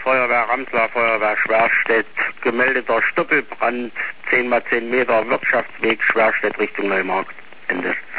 Feuerwehr Ramsler, Feuerwehr Schwerstedt, gemeldeter Stoppelbrand, 10 mal 10 Meter Wirtschaftsweg Schwerstedt Richtung Neumarkt. Ende.